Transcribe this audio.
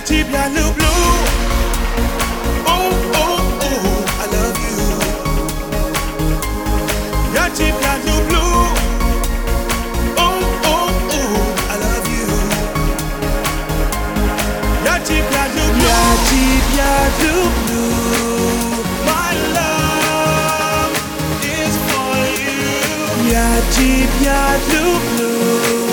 deep, yeah, blue, blue. Oh, oh, oh, I love you. Yeah, deep, yeah, blue, blue. Oh, oh, oh, I love you. Yeah, deep, yeah, blue, blue. Yeah, deep, yeah, blue, blue. My love is for you. Yeah, deep, yeah, blue, blue.